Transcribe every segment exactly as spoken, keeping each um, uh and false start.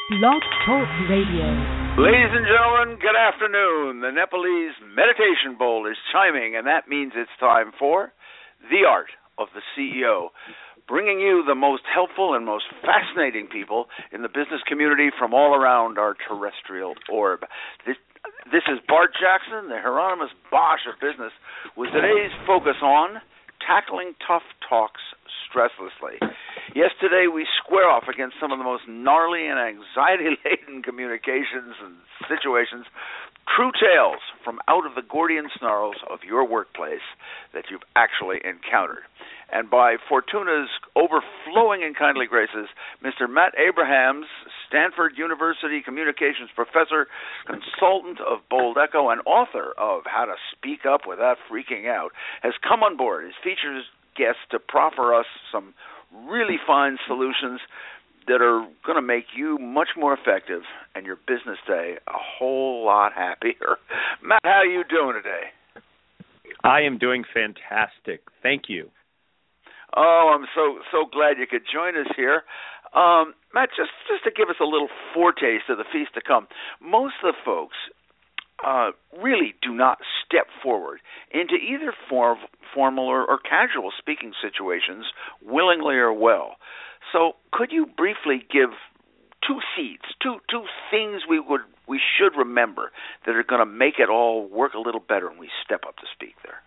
Blog Talk Radio. Ladies and gentlemen, good afternoon. The Nepalese Meditation Bowl is chiming, and that means it's time for The Art of the C E O, bringing you the most helpful and most fascinating people in the business community from all around our terrestrial orb. This, this is Bart Jackson, the Hieronymus Bosch of business, with today's focus on tackling tough talks stresslessly. Yesterday, we square off against some of the most gnarly and anxiety-laden communications and situations, true tales from out of the Gordian snarls of your workplace that you've actually encountered. And by Fortuna's overflowing and kindly graces, Mister Matt Abrahams, Stanford University communications professor, consultant of Bold Echo, and author of How to Speak Up Without Freaking Out, has come on board as featured guest to proffer us some really fine solutions that are going to make you much more effective and your business day a whole lot happier. Matt, how are you doing today? I am doing fantastic. Thank you. Oh, I'm so so glad you could join us here. Um, Matt, just, just to give us a little foretaste of the feast to come, most of the folks uh, really do not step forward into either form, formal or, or casual speaking situations willingly or well. So could you briefly give two seeds, two two things we would we should remember that are going to make it all work a little better when we step up to speak there?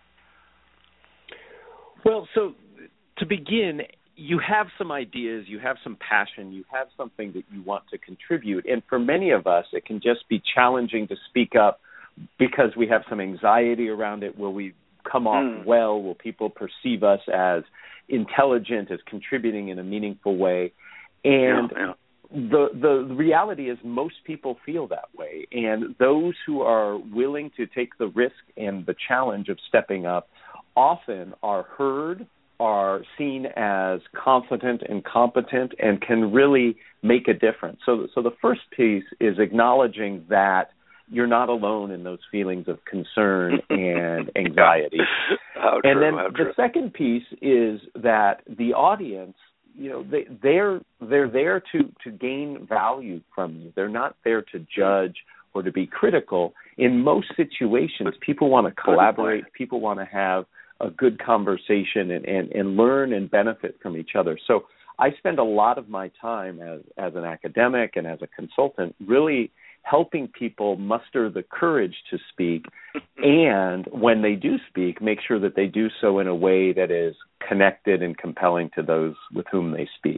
Well, so to begin, you have some ideas, you have some passion, you have something that you want to contribute. And for many of us, it can just be challenging to speak up because we have some anxiety around it. Will we come off mm. well? Will people perceive us as intelligent, as contributing in a meaningful way? And yeah, yeah. The, the the reality is most people feel that way. And those who are willing to take the risk and the challenge of stepping up often are heard, are seen as confident and competent, and can really make a difference. So, so the first piece is acknowledging that you're not alone in those feelings of concern and anxiety. How and true, then how the true. second piece is that the audience, you know, they, they're they're there to, to gain value from you. They're not there to judge or to be critical. In most situations, people want to collaborate. People want to have a good conversation and, and, and learn and benefit from each other. So I spend a lot of my time as, as an academic and as a consultant really helping people muster the courage to speak, and when they do speak, make sure that they do so in a way that is connected and compelling to those with whom they speak.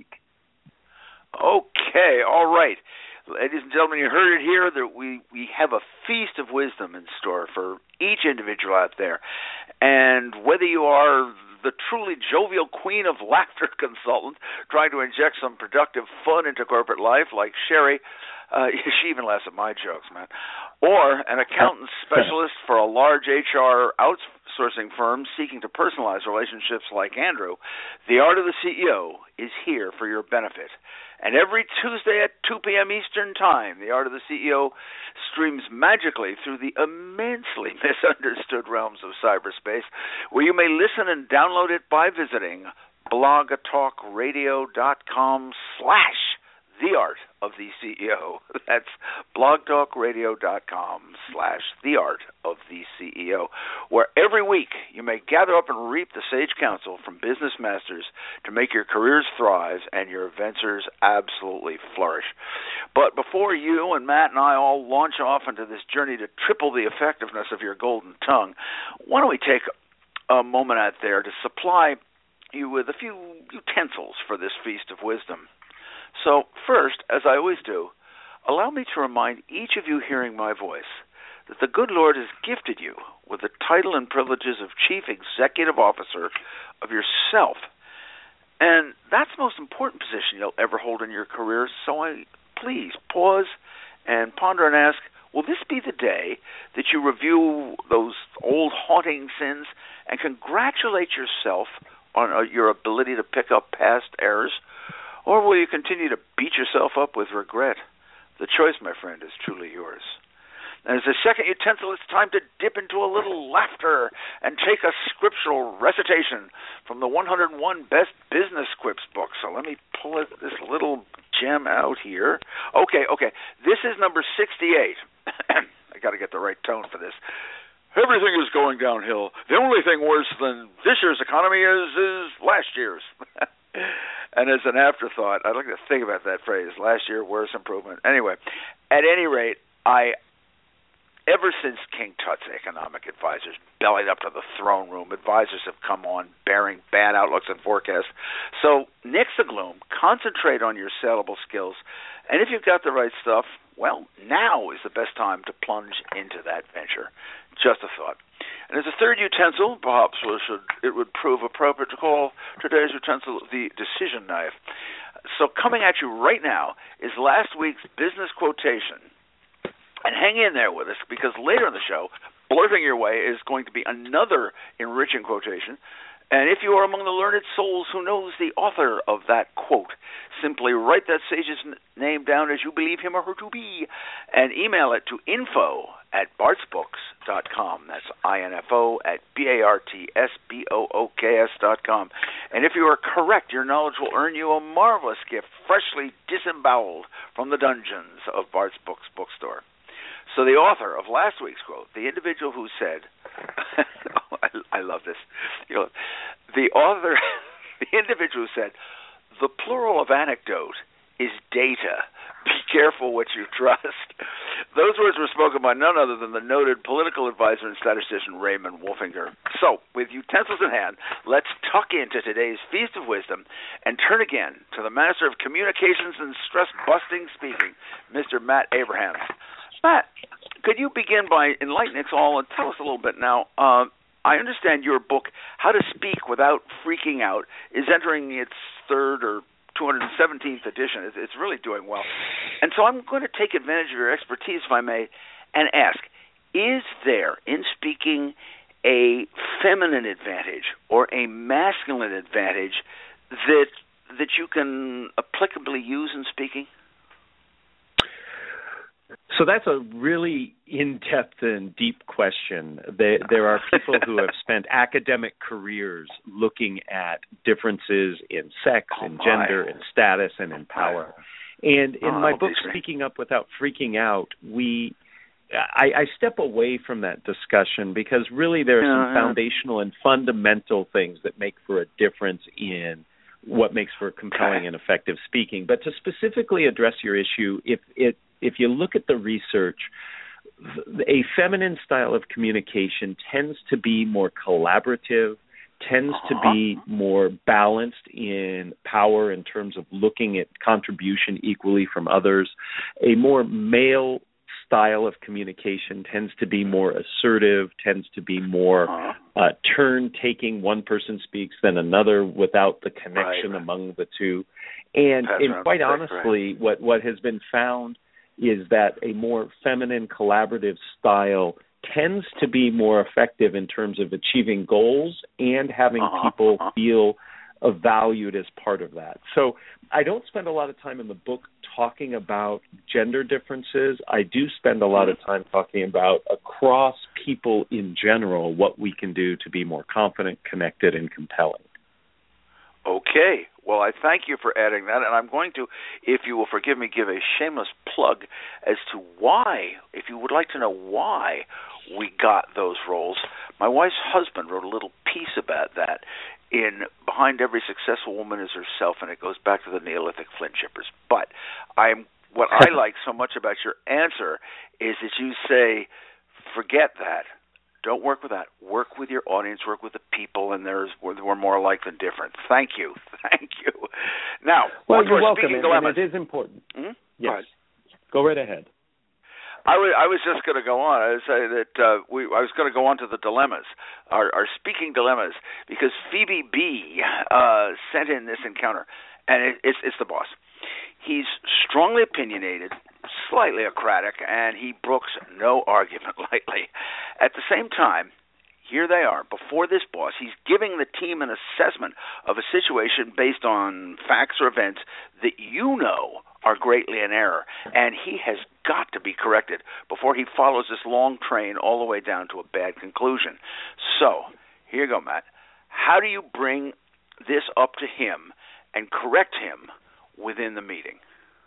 Okay, all right. Ladies and gentlemen, you heard it here that we, we have a feast of wisdom in store for each individual out there. And whether you are the truly jovial queen of laughter consultant trying to inject some productive fun into corporate life like Sherry, uh, she even laughs at my jokes, man, or an accountant specialist for a large H R outsourcing firm seeking to personalize relationships like Andrew, the Art of the C E O is here for your benefit. And every Tuesday at two p.m. Eastern Time, the Art of the C E O streams magically through the immensely misunderstood realms of cyberspace, where you may listen and download it by visiting blogtalkradio.com slash the Art of the C E O. That's blogtalkradio.com slash the Art of the C E O, where every week you may gather up and reap the sage counsel from business masters to make your careers thrive and your ventures absolutely flourish. But before you and Matt and I all launch off into this journey to triple the effectiveness of your golden tongue, why don't we take a moment out there to supply you with a few utensils for this feast of wisdom. So first, as I always do, allow me to remind each of you hearing my voice that the good Lord has gifted you with the title and privileges of Chief Executive Officer of yourself. And that's the most important position you'll ever hold in your career, so I please pause and ponder and ask, will this be the day that you review those old haunting sins and congratulate yourself on uh, your ability to pick up past errors? Or will you continue to beat yourself up with regret? The choice, my friend, is truly yours. And as a second utensil, it's time to dip into a little laughter and take a scriptural recitation from the one hundred one Best Business Quips book. So let me pull it, this little gem out here. Okay, okay. This is number sixty-eight. I got to get the right tone for this. Everything is going downhill. The only thing worse than this year's economy is is last year's. And as an afterthought, I'd like to think about that phrase, last year, worse improvement. Anyway, at any rate, I, ever since King Tut's economic advisors bellied up to the throne room, advisors have come on bearing bad outlooks and forecasts. So nix the gloom, concentrate on your saleable skills, and if you've got the right stuff, well, now is the best time to plunge into that venture. Just a thought. And as a third utensil, perhaps we should, it would prove appropriate to call today's utensil the decision knife. So coming at you right now is last week's business quotation. And hang in there with us, because later in the show, blurting your way is going to be another enriching quotation. And if you are among the learned souls who knows the author of that quote, simply write that sage's name down as you believe him or her to be, and email it to info at bartsbooks dot com. That's I N F O at B A R T S B O O K S dot com. And if you are correct, your knowledge will earn you a marvelous gift, freshly disemboweled from the dungeons of Bart's Books bookstore. So the author of last week's quote, the individual who said, oh, I, I love this, you know, the author, the individual who said, the plural of anecdote is data. Be careful what you trust. Those words were spoken by none other than the noted political advisor and statistician Raymond Wolfinger. So, with utensils in hand, let's tuck into today's Feast of Wisdom and turn again to the Master of Communications and Stress-Busting Speaking, Mister Matt Abrahams. Matt, could you begin by enlightening us all and tell us a little bit now? Uh, I understand your book, How to Speak Without Freaking Out, is entering its third or two hundred seventeenth edition. It's, it's really doing well. And so I'm going to take advantage of your expertise, if I may, and ask, is there in speaking a feminine advantage or a masculine advantage that that you can applicably use in speaking? So that's a really in-depth and deep question. There, there are people who have spent academic careers looking at differences in sex, oh in gender, in status, and in power. And in oh, my book, Speaking Up Without Freaking Out, we I, I step away from that discussion because really there are some yeah, foundational and fundamental things that make for a difference in what makes for compelling okay. and effective speaking. But to specifically address your issue, if it if you look at the research, a feminine style of communication tends to be more collaborative, tends uh-huh. to be more balanced in power in terms of looking at contribution equally from others. A more male style of communication tends to be more assertive, tends to be more uh-huh. uh, turn-taking. One person speaks, then another without the connection right. among the two. And, and quite honestly, right. what, what has been found is that a more feminine collaborative style tends to be more effective in terms of achieving goals and having uh-huh. people uh-huh. feel uh, valued as part of that. So I don't spend a lot of time in the book talking about gender differences. I do spend a lot of time talking about across people in general what we can do to be more confident, connected, and compelling. Okay. Well, I thank you for adding that, and I'm going to, if you will forgive me, give a shameless plug as to why, if you would like to know why we got those roles. My wife's husband wrote a little piece about that in Behind Every Successful Woman Is Herself, and it goes back to the Neolithic flint chippers. But I'm what I like so much about your answer is that you say, forget that. Don't work with that. Work with your audience. Work with the people, and there's we're more alike than different. Thank you, thank you. Now, well, you're welcome, speaking and, dilemmas. and it is important. Mm-hmm. Yes, go right ahead. I was, I was just going to go on. I would say that uh, we, I was going to go on to the dilemmas, our, our speaking dilemmas, because Phoebe B uh, sent in this encounter, and it, it's, it's the boss. He's strongly opinionated, slightly acratic, and he brooks no argument lightly. At the same time, here they are, before this boss. He's giving the team an assessment of a situation based on facts or events that you know are greatly in error, and he has got to be corrected before he follows this long train all the way down to a bad conclusion. So, here you go, Matt. How do you bring this up to him and correct him within the meeting?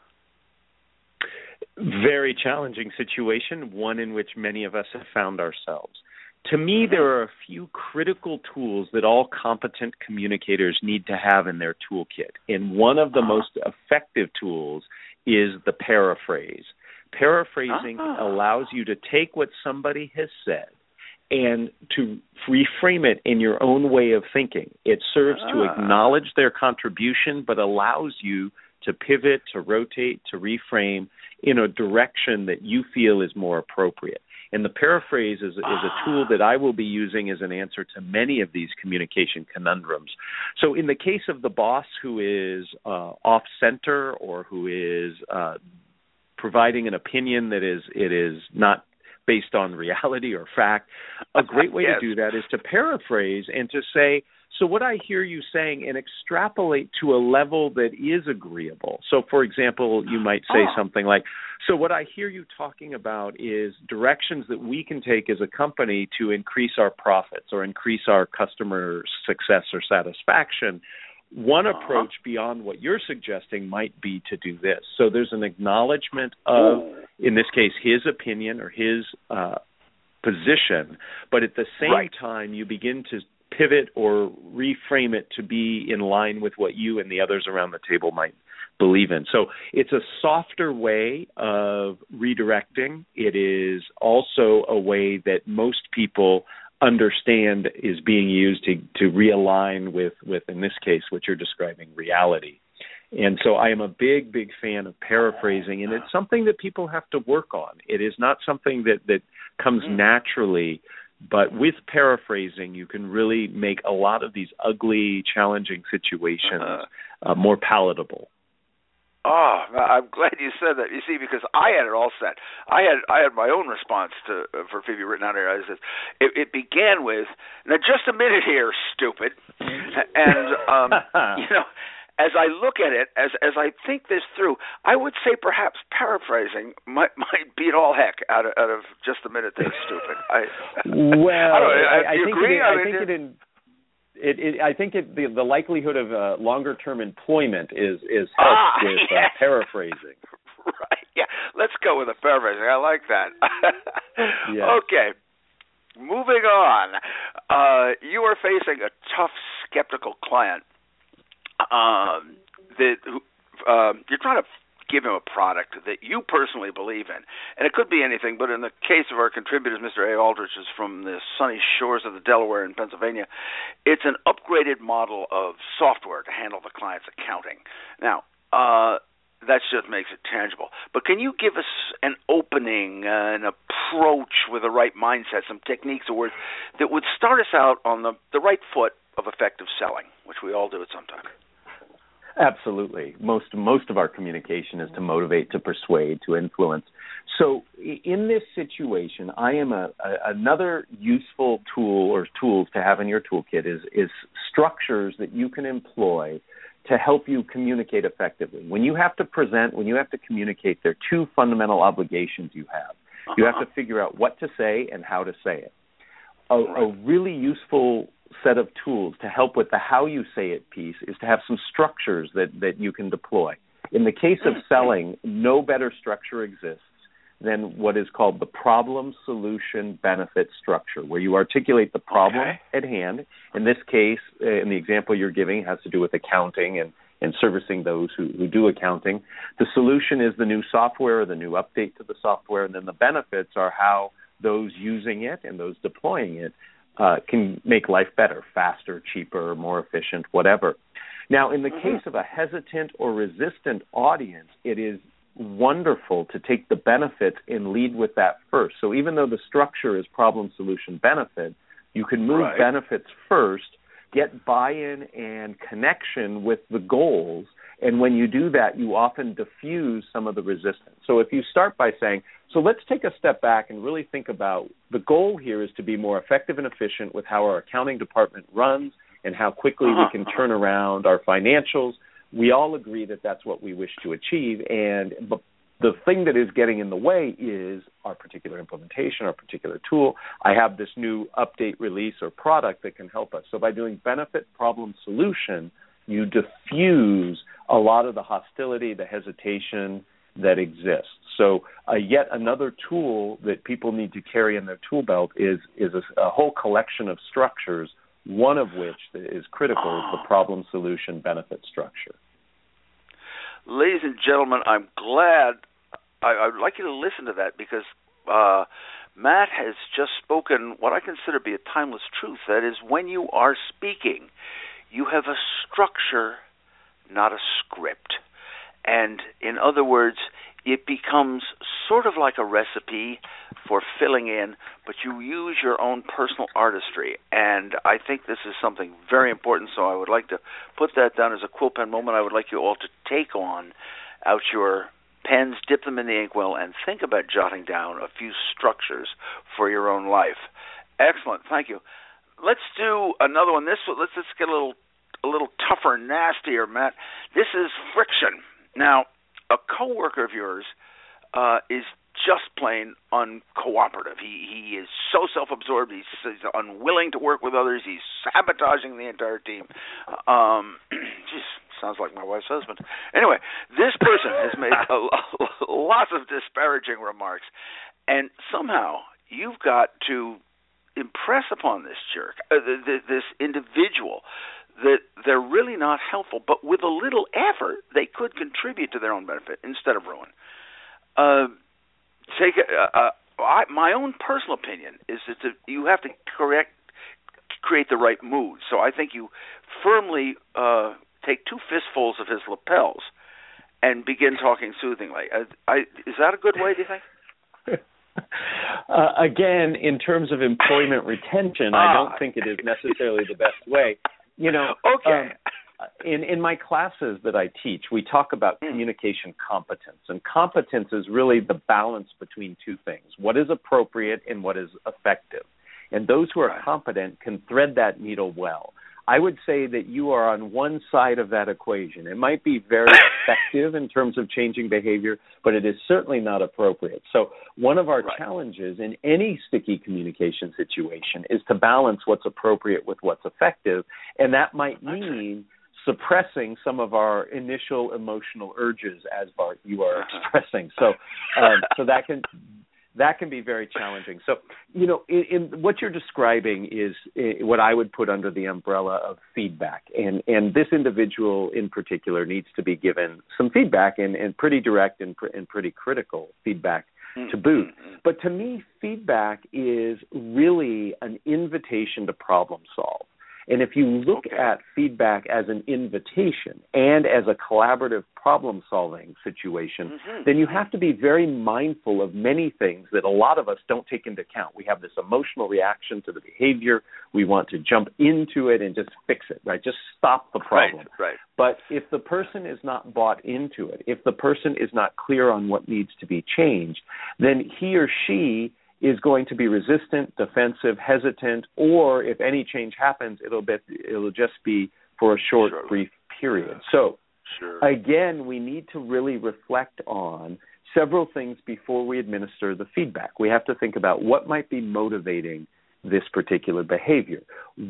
Very challenging situation, one in which many of us have found ourselves. To me, there are a few critical tools that all competent communicators need to have in their toolkit. And one of the most effective tools is the paraphrase. Paraphrasing uh-huh. allows you to take what somebody has said and to reframe it in your own way of thinking. It serves uh-huh. to acknowledge their contribution, but allows you to pivot, to rotate, to reframe in a direction that you feel is more appropriate. And the paraphrase is, is a tool that I will be using as an answer to many of these communication conundrums. So in the case of the boss who is uh, off-center or who is uh, providing an opinion that is it is not based on reality or fact, a great way yes. to do that is to paraphrase and to say, so what I hear you saying, and extrapolate to a level that is agreeable. So, for example, you might say oh. something like, so what I hear you talking about is directions that we can take as a company to increase our profits or increase our customer success or satisfaction. One uh-huh. approach beyond what you're suggesting might be to do this. So there's an acknowledgement of, Ooh. in this case, his opinion or his uh, position, but at the same right. time you begin to pivot or reframe it to be in line with what you and the others around the table might believe in. So it's a softer way of redirecting. It is also a way that most people understand is being used to, to realign with, with, in this case, what you're describing, reality. And so I am a big, big fan of paraphrasing, and it's something that people have to work on. It is not something that, that comes naturally. But with paraphrasing, you can really make a lot of these ugly, challenging situations uh-huh. uh, more palatable. Oh, I'm glad you said that. You see, because I had it all set. I had I had my own response to uh, for Phoebe written out here. I said, it, it began with, now just a minute here, stupid. And, um, you know, as I look at it, as as I think this through, I would say perhaps paraphrasing might might beat all heck out of out of just a minute there, stupid. I, well, I, don't know, I, I you think agree? It, I, I mean, think it, in, it, it I think it, the the likelihood of uh, longer term employment is is helped ah, with yes. uh, paraphrasing. Right. Yeah. Let's go with the paraphrasing. I like that. yes. Okay. Moving on. Uh, you are facing a tough, skeptical client. Um, that um, you're trying to give him a product that you personally believe in, and it could be anything. But in the case of our contributors, Mister A. Aldrich is from the sunny shores of the Delaware in Pennsylvania. It's an upgraded model of software to handle the client's accounting. Now, uh, that just makes it tangible. But can you give us an opening, uh, an approach with the right mindset, some techniques or words that would start us out on the, the right foot of effective selling, which we all do at some time? Absolutely. Most most of our communication is to motivate, to persuade, to influence. So in this situation, I am a, a another useful tool or tools to have in your toolkit is is structures that you can employ to help you communicate effectively. When you have to present, when you have to communicate, there are two fundamental obligations you have. Uh-huh. You have to figure out what to say and how to say it. A, a really useful set of tools to help with the how you say it piece is to have some structures that, that you can deploy. In the case of selling, no better structure exists than what is called the problem, solution, benefit structure, where you articulate the problem okay. at hand. In this case, in the example you're giving, it has to do with accounting and, and servicing those who, who do accounting. The solution is the new software or the new update to the software, and then the benefits are how those using it and those deploying it Uh, can make life better, faster, cheaper, more efficient, whatever. Now, in the mm-hmm. case of a hesitant or resistant audience, it is wonderful to take the benefits and lead with that first. So even though the structure is problem, solution, benefit, you can move right. benefits first, get buy-in and connection with the goals, and when you do that, you often diffuse some of the resistance. So if you start by saying, so let's take a step back and really think about the goal here is to be more effective and efficient with how our accounting department runs and how quickly we can turn around our financials. we all agree that that's what we wish to achieve, and but the thing that is getting in the way is our particular implementation, our particular tool. I have this new update, release, or product that can help us. So by doing benefit, problem, solution, you diffuse a lot of the hostility, the hesitation that exists. So uh, yet another tool that people need to carry in their tool belt is, is a, a whole collection of structures, one of which is critical is the problem, solution, benefit structure. Ladies and gentlemen, I'm glad. I, I would like you to listen to that because uh, Matt has just spoken what I consider to be a timeless truth. That is, when you are speaking, you have a structure, not a script. And in other words, it becomes sort of like a recipe for filling in, but you use your own personal artistry. And I think this is something very important, so I would like to put that down as a quill pen moment. I would like you all to take on out your pens, dip them in the inkwell, and think about jotting down a few structures for your own life. Excellent. Thank you. Let's do another one. This let's let's get a little a little tougher, nastier, Matt. This is friction. Now, a coworker of yours uh, is just plain uncooperative. He he is so self-absorbed. He's, he's unwilling to work with others. He's sabotaging the entire team. Um, geez, sounds like my wife's husband. Anyway, this person has made a, a, lots of disparaging remarks, and somehow you've got to impress upon this jerk, uh, this individual, that they're really not helpful, but with a little effort, they could contribute to their own benefit instead of ruin. Uh, take a, uh, I, my own personal opinion is that the, you have to correct, create the right mood. So I think you firmly uh, take two fistfuls of his lapels and begin talking soothingly. Uh, I, is that a good way, do you think? Uh, again, in terms of employment retention, I don't think it is necessarily the best way. You know, okay. um, in, in my classes that I teach, we talk about mm. communication competence. And competence is really the balance between two things, what is appropriate and what is effective. And those who are right. competent can thread that needle well. I would say that you are on one side of that equation. It might be very effective in terms of changing behavior, but it is certainly not appropriate. So one of our right. challenges in any sticky communication situation is to balance what's appropriate with what's effective, and that might mean suppressing some of our initial emotional urges, as Bart, you are expressing. So, um, so that can... That can be very challenging. So, you know, in, in what you're describing is uh, what I would put under the umbrella of feedback. And, and this individual in particular needs to be given some feedback and, and pretty direct and, pr- and pretty critical feedback to boot. But to me, feedback is really an invitation to problem solve. And if you look okay. at feedback as an invitation and as a collaborative problem-solving situation, mm-hmm. then you have to be very mindful of many things that a lot of us don't take into account. We have this emotional reaction to the behavior. We want to jump into it and just fix it, right? Just stop the problem. Right, right. But if the person is not bought into it, if the person is not clear on what needs to be changed, then he or she is going to be resistant, defensive, hesitant, or if any change happens, it'll be, it'll just be for a short, sure. brief period. So, sure. again, we need to really reflect on several things before we administer the feedback. We have to think about what might be motivating this particular behavior.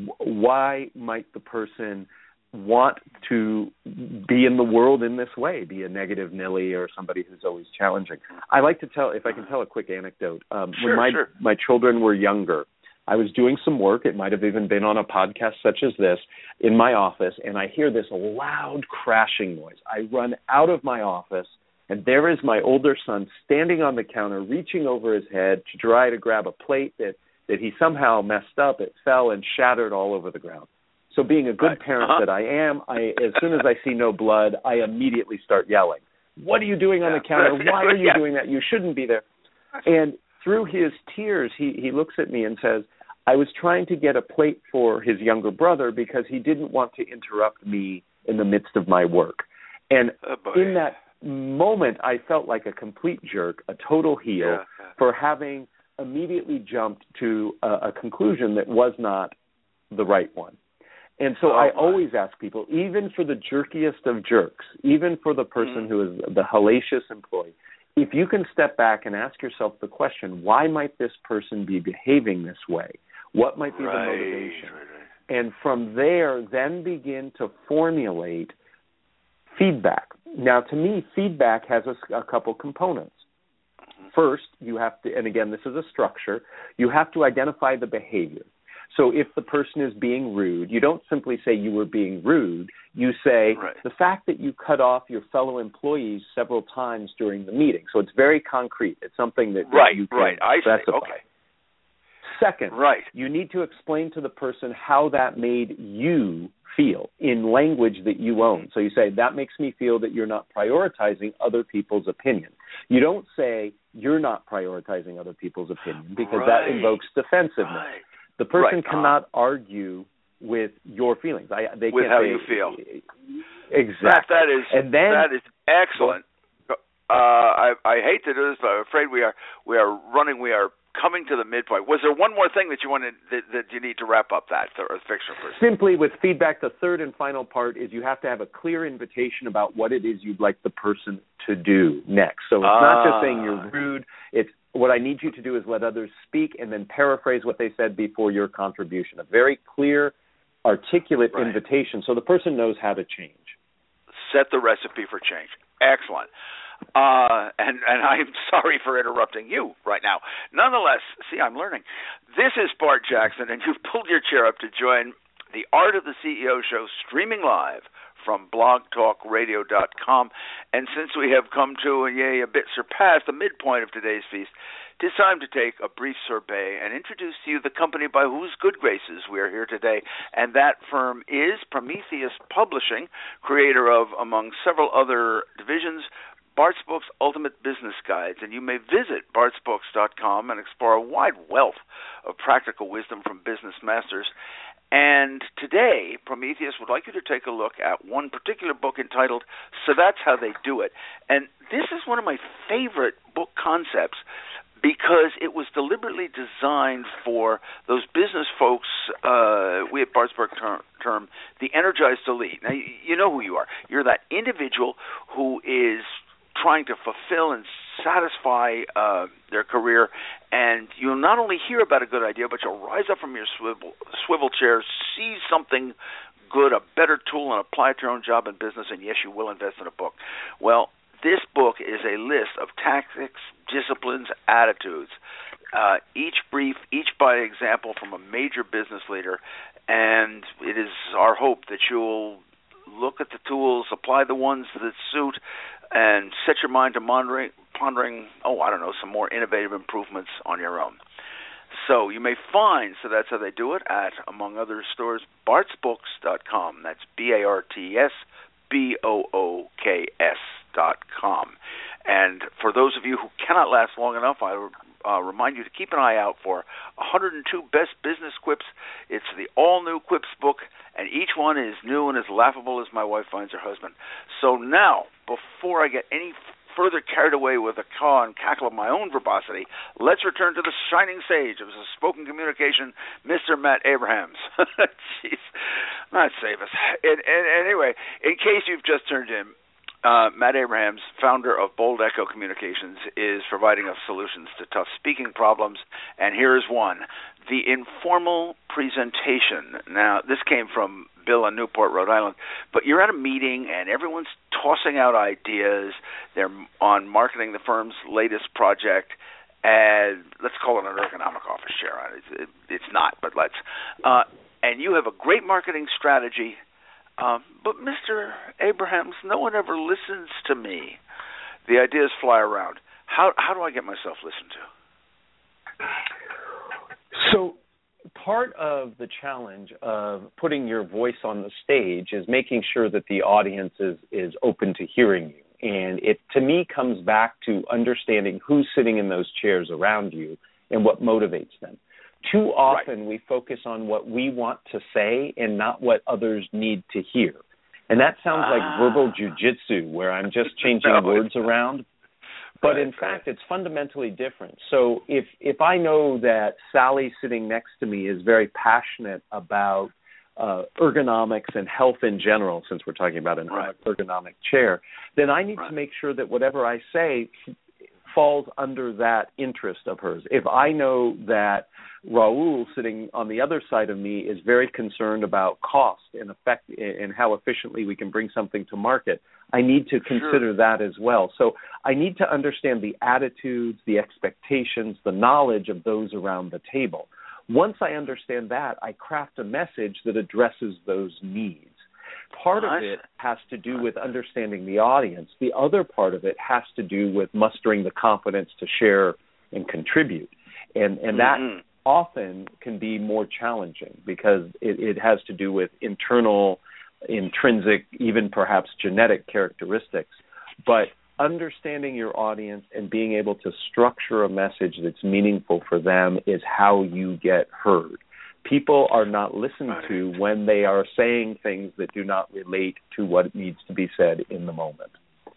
Why might the person want to be in the world in this way, be a negative Nelly or somebody who's always challenging. I like to tell, if I can tell a quick anecdote. Um, sure, when my, sure. my children were younger, I was doing some work, it might have even been on a podcast such as this, in my office, and I hear this loud crashing noise. I run out of my office, and there is my older son standing on the counter, reaching over his head to try to grab a plate that, that he somehow messed up. It fell and shattered all over the ground. So being a good right. parent uh-huh. that I am, I, as soon as I see no blood, I immediately start yelling, "What are you doing on yeah. the counter? Why are you yeah. doing that? You shouldn't be there." And through his tears, he, he looks at me and says, "I was trying to get a plate for his younger brother because he didn't want to interrupt me in the midst of my work." And oh, in that moment, I felt like a complete jerk, a total heel, yeah. Yeah. for having immediately jumped to a, a conclusion that was not the right one. And so oh, I my. always ask people, even for the jerkiest of jerks, even for the person mm-hmm. who is the hellacious employee, if you can step back and ask yourself the question, why might this person be behaving this way? What might be right, the motivation? Right, right. And from there, then begin to formulate feedback. Now, to me, feedback has a, a couple components. First, you have to, and again, this is a structure, you have to identify the behavior. So if the person is being rude, you don't simply say you were being rude. You say right. the fact that you cut off your fellow employees several times during the meeting. So it's very concrete. It's something that, that right, you can right. I specify. see. Okay. Second, right. you need to explain to the person how that made you feel in language that you own. So you say, that makes me feel that you're not prioritizing other people's opinion. You don't say, you're not prioritizing other people's opinion, because right. that invokes defensiveness. Right. The person right. cannot uh, argue with your feelings. I, they with can't how say, you feel. Exactly. That, that is and then, that is excellent. Uh, I, I hate to do this, but I'm afraid we are we are running. We are coming to the midpoint. Was there one more thing that you wanted that, that you need to wrap up that or fiction person? Simply with feedback, the third and final part is you have to have a clear invitation about what it is you'd like the person to do next. So it's uh, not just saying you're rude. It's what I need you to do is let others speak and then paraphrase what they said before your contribution. A very clear, articulate right. invitation so the person knows how to change. Set the recipe for change. Excellent. Uh, and, and I'm sorry for interrupting you right now. Nonetheless, see, I'm learning. This is Bart Jackson, and you've pulled your chair up to join the Art of the C E O show streaming live from blog talk radio dot com. And since we have come to, and yea, a bit surpassed the midpoint of today's feast, it is time to take a brief survey and introduce to you the company by whose good graces we are here today. And that firm is Prometheus Publishing, creator of, among several other divisions, Bart's Books Ultimate Business Guides, and you may visit barts books dot com and explore a wide wealth of practical wisdom from business masters. And today, Prometheus would like you to take a look at one particular book entitled So That's How They Do It. And this is one of my favorite book concepts because it was deliberately designed for those business folks, uh, we at Bart's Book term, term, the energized elite. Now, you, you know who you are. You're that individual who is trying to fulfill and satisfy uh, their career, and you'll not only hear about a good idea, but you'll rise up from your swivel, swivel chair, see something good, a better tool, and apply it to your own job and business, and yes, you will invest in a book. Well, this book is a list of tactics, disciplines, attitudes, uh, each brief, each by example from a major business leader, and it is our hope that you'll look at the tools, apply the ones that suit, and set your mind to pondering, pondering, oh, I don't know, some more innovative improvements on your own. So you may find, so that's how they do it, at, among other stores, barts books dot com. That's B A R T S B O O K S dot com. And for those of you who cannot last long enough, I uh, remind you to keep an eye out for one hundred two Best Business Quips. It's the all-new Quips book, and each one is new and as laughable as my wife finds her husband. So now, before I get any further carried away with a caw and cackle of my own verbosity, let's return to the shining sage of spoken communication, Mister Matt Abrahams. Jeez, Matt, save us. And, and anyway, in case you've just turned in, Uh, Matt Abrahams, founder of Bold Echo Communications, is providing us solutions to tough speaking problems, and here is one: the informal presentation. Now, this came from Bill in Newport, Rhode Island, but you're at a meeting and everyone's tossing out ideas. They're on marketing the firm's latest project, and let's call it an ergonomic office chair. It's, it's not, but let's. Uh, and you have a great marketing strategy. Um, but Mister Abrahams, no one ever listens to me. The ideas fly around. How how do I get myself listened to? So part of the challenge of putting your voice on the stage is making sure that the audience is, is open to hearing you. And it, to me, comes back to understanding who's sitting in those chairs around you and what motivates them. Too often right. we focus on what we want to say and not what others need to hear. And that sounds ah. like verbal jujitsu, where I'm just changing no, words around. But right, in right. fact, it's fundamentally different. So if, if I know that Sally sitting next to me is very passionate about uh, ergonomics and health in general, since we're talking about an right. ergonomic chair, then I need right. to make sure that whatever I say falls under that interest of hers. If I know that Raul, sitting on the other side of me, is very concerned about cost and effect and how efficiently we can bring something to market, I need to consider sure. that as well. So I need to understand the attitudes, the expectations, the knowledge of those around the table. Once I understand that, I craft a message that addresses those needs. Part of it has to do with understanding the audience. The other part of it has to do with mustering the confidence to share and contribute. And and that mm-hmm. often can be more challenging because it, it has to do with internal, intrinsic, even perhaps genetic characteristics. But understanding your audience and being able to structure a message that's meaningful for them is how you get heard. People are not listened to when they are saying things that do not relate to what needs to be said in the moment.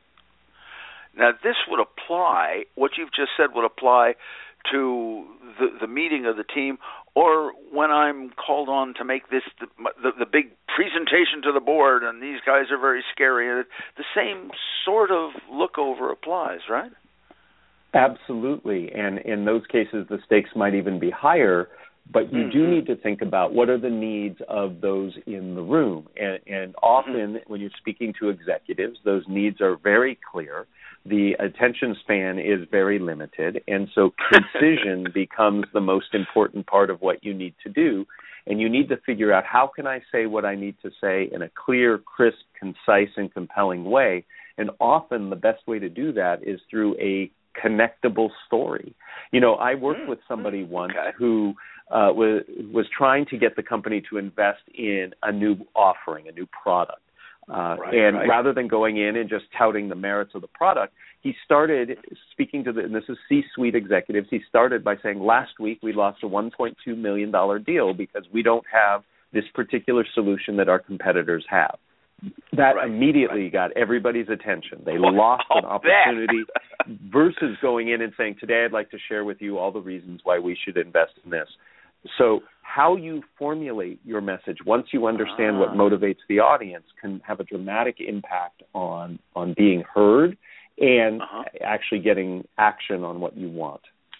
Now, this would apply, what you've just said would apply to the, the meeting of the team, or when I'm called on to make this the, the, the big presentation to the board, and these guys are very scary. The same sort of look-over applies, right? Absolutely, and in those cases, the stakes might even be higher. But you mm-hmm. do need to think about what are the needs of those in the room. And, and often mm-hmm. when you're speaking to executives, those needs are very clear. The attention span is very limited. And so concision becomes the most important part of what you need to do. And you need to figure out, how can I say what I need to say in a clear, crisp, concise, and compelling way? And often the best way to do that is through a connectable story. You know, I worked mm-hmm. with somebody once okay. who uh, was was trying to get the company to invest in a new offering, a new product. Uh, right, and right. rather than going in and just touting the merits of the product, he started speaking to the, and this is C-suite executives, he started by saying, last week we lost a one point two million dollars deal because we don't have this particular solution that our competitors have. That right, immediately right. got everybody's attention. They well, lost an I'll opportunity versus going in and saying, today I'd like to share with you all the reasons why we should invest in this. So how you formulate your message, once you understand ah. what motivates the audience, can have a dramatic impact on, on being heard and uh-huh. actually getting action on what you want.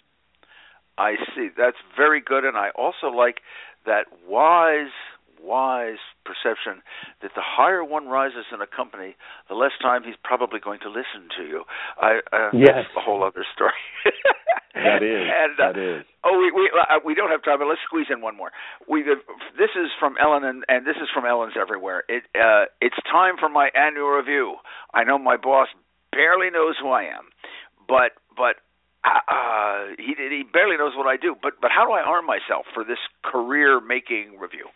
I see. That's very good. And I also like that wise wise perception that the higher one rises in a company, the less time he's probably going to listen to you. I, uh, yes. That's a whole other story. that is. And, uh, that is. Oh, we we uh, we don't have time, but let's squeeze in one more. We uh, this is from Ellen, and, and this is from Ellen's Everywhere. It uh, it's time for my annual review. I know my boss barely knows who I am, but but. Uh, he he barely knows what I do. But but how do I arm myself for this career-making review?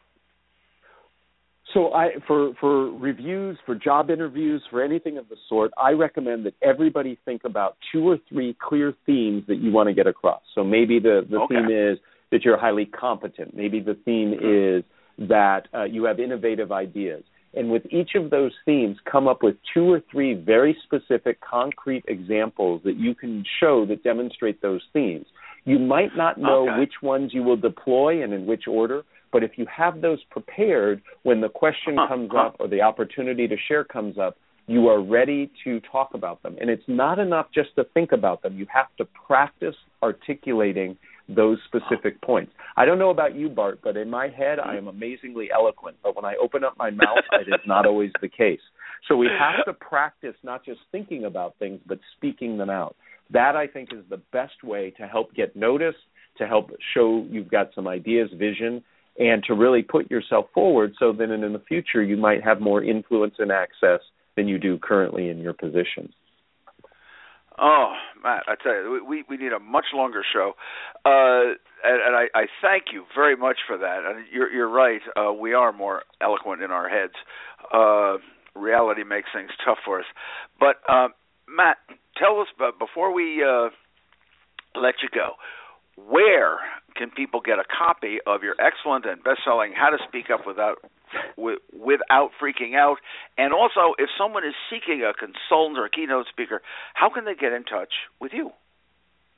So I, for, for reviews, for job interviews, for anything of the sort, I recommend that everybody think about two or three clear themes that you want to get across. So maybe the, the okay. theme is that you're highly competent. Maybe the theme mm-hmm. is that uh, you have innovative ideas. And with each of those themes, come up with two or three very specific, concrete examples that you can show that demonstrate those themes. You might not know okay. which ones you will deploy and in which order, but if you have those prepared, when the question uh-huh. comes up or the opportunity to share comes up, you are ready to talk about them. And it's not enough just to think about them. You have to practice articulating those specific points. I don't know about you, Bart, but in my head, I am amazingly eloquent. But when I open up my mouth, it is not always the case. So we have to practice not just thinking about things, but speaking them out. That, I think, is the best way to help get noticed, to help show you've got some ideas, vision, and to really put yourself forward so that in, in the future you might have more influence and access than you do currently in your position. Oh, Matt, I tell you, we we need a much longer show, uh, and, and I, I thank you very much for that. And you're you're right. Uh, we are more eloquent in our heads. Uh, reality makes things tough for us. But uh, Matt, tell us uh, before we uh, let you go, where can people get a copy of your excellent and best-selling How to Speak Up Without w- Without Freaking Out? And also, if someone is seeking a consultant or a keynote speaker, how can they get in touch with you?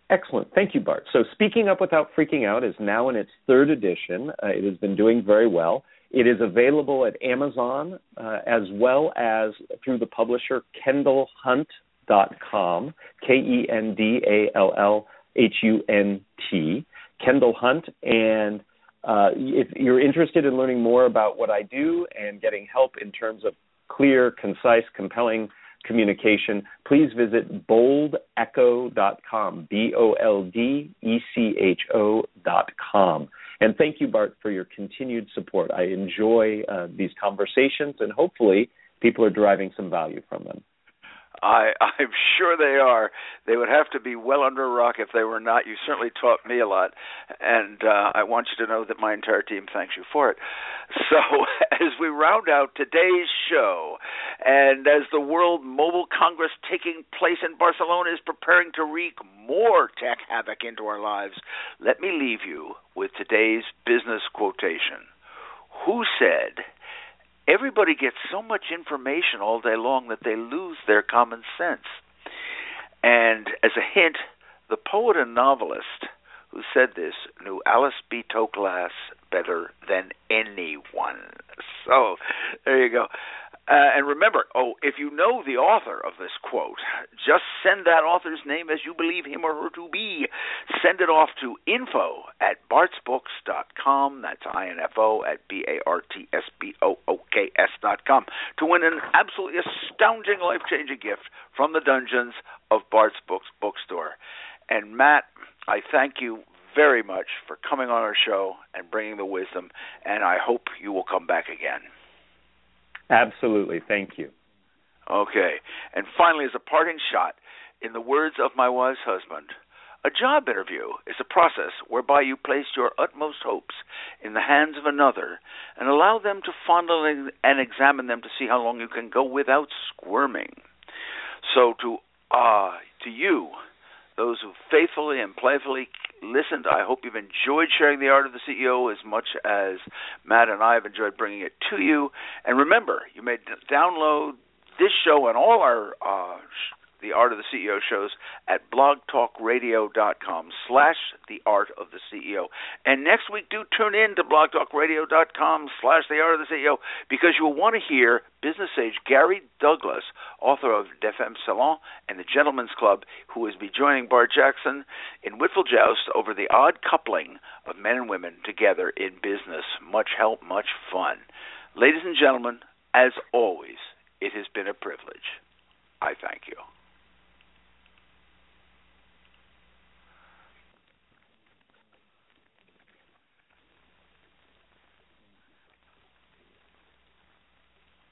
Excellent. Thank you, Bart. So Speaking Up Without Freaking Out is now in its third edition. Uh, it has been doing very well. It is available at Amazon uh, as well as through the publisher Kendall Hunt dot com, K E N D A L L H U N T, Kendall Hunt. And uh, if you're interested in learning more about what I do and getting help in terms of clear, concise, compelling communication, please visit bold echo dot com, B O L D E C H O dot com. And thank you, Bart, for your continued support. I enjoy uh, these conversations, and hopefully people are deriving some value from them. I, I'm sure they are. They would have to be well under a rock if they were not. You certainly taught me a lot, and uh, I want you to know that my entire team thanks you for it. So as we round out today's show, and as the World Mobile Congress taking place in Barcelona is preparing to wreak more tech havoc into our lives, let me leave you with today's business quotation. Who said, "Everybody gets so much information all day long that they lose their common sense"? And as a hint, the poet and novelist who said this knew Alice B. Toklas better than anyone. So there you go. Uh, and remember, oh, if you know the author of this quote, just send that author's name as you believe him or her to be. Send it off to info at barts books dot com. That's I N F O at B A R T S B O O K S dot com to win an absolutely astounding, life-changing gift from the dungeons of Bart's Books Bookstore. And Matt, I thank you very much for coming on our show and bringing the wisdom, and I hope you will come back again. Absolutely. Thank you. Okay. And finally, as a parting shot, in the words of my wise husband, a job interview is a process whereby you place your utmost hopes in the hands of another and allow them to fondle and examine them to see how long you can go without squirming. So to uh, to you, those who faithfully and playfully listened, I hope you've enjoyed sharing the art of the C E O as much as Matt and I have enjoyed bringing it to you. And remember, you may download this show and all our uh, The Art of the C E O shows at blogtalkradio.com slash The Art of the C E O. And next week, do tune in to blogtalkradio.com slash The Art of the C E O because you'll want to hear business sage Gary Douglas, author of De Femme Salon and The Gentleman's Club, who will be joining Bart Jackson in Whitful Joust over the odd coupling of men and women together in business. Much help, much fun. Ladies and gentlemen, as always, it has been a privilege. I thank you.